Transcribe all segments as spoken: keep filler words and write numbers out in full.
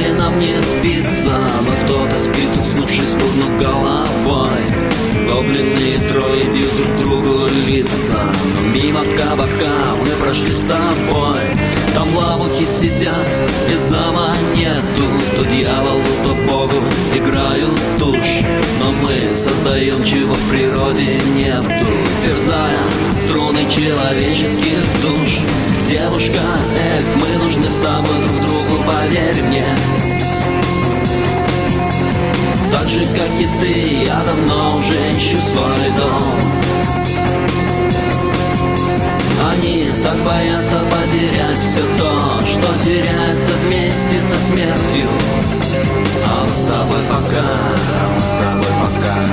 и нам не спится, но кто-то спит, уткнувшись в урну головой. Гоблины трое бьют друг другу лица, но мимо кабака мы прошли с тобой. Там лавухи сидят, и зама нету. То дьяволу, то богу играют тушь, но мы создаем, чего в природе нету, терзая струны человеческих душ. Девушка, эх, мы нужны с тобой друг другу, поверь мне. Так же, как и ты, я давно уже ищу свой дом. Они так боятся потерять все то, что теряется вместе со смертью. А мы с тобой пока, а мы с тобой пока.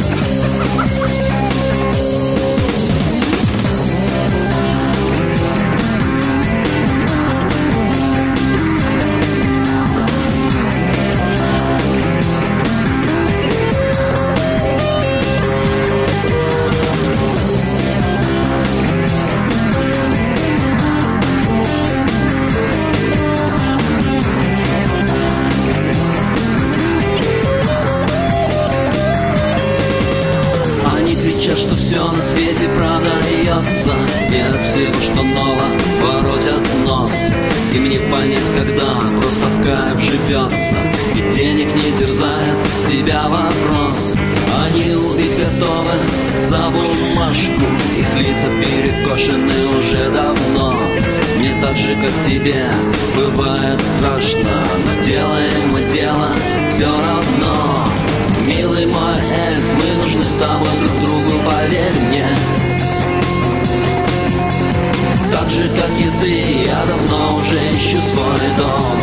Что все на свете продается, и от всего, что ново, воротят нос. Им не понять, когда просто в кайф живется, и денег не терзает тебя вопрос. Они убить готовы за бумажку, их лица перекошены уже давно. Мне так же, как тебе, бывает страшно, но делаем мы дело все равно. Милый мой, эх, мы нужны с тобой друг другу, поверь мне. Так же, как и ты, я давно уже ищу свой дом.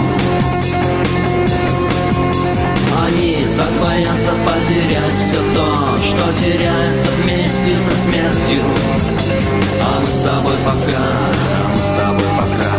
Они так боятся потерять все то, что теряется вместе со смертью. А мы с тобой пока, а мы с тобой пока.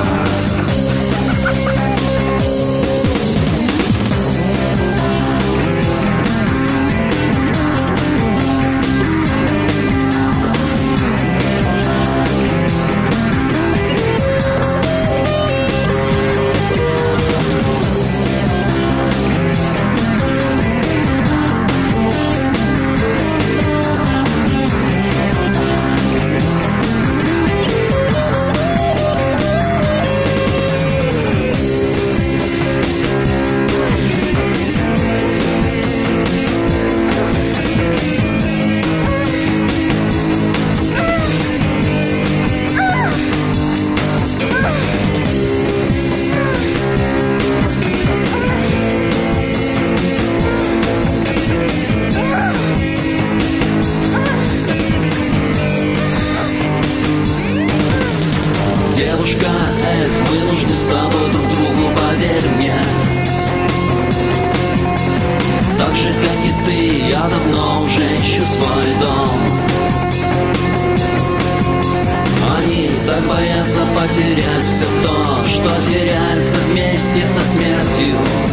Девушка, эх, мы нужны с тобой друг другу, поверь мне. Так же, как и ты, я давно уже ищу свой дом. Они так боятся потерять все то, что теряется вместе со смертью.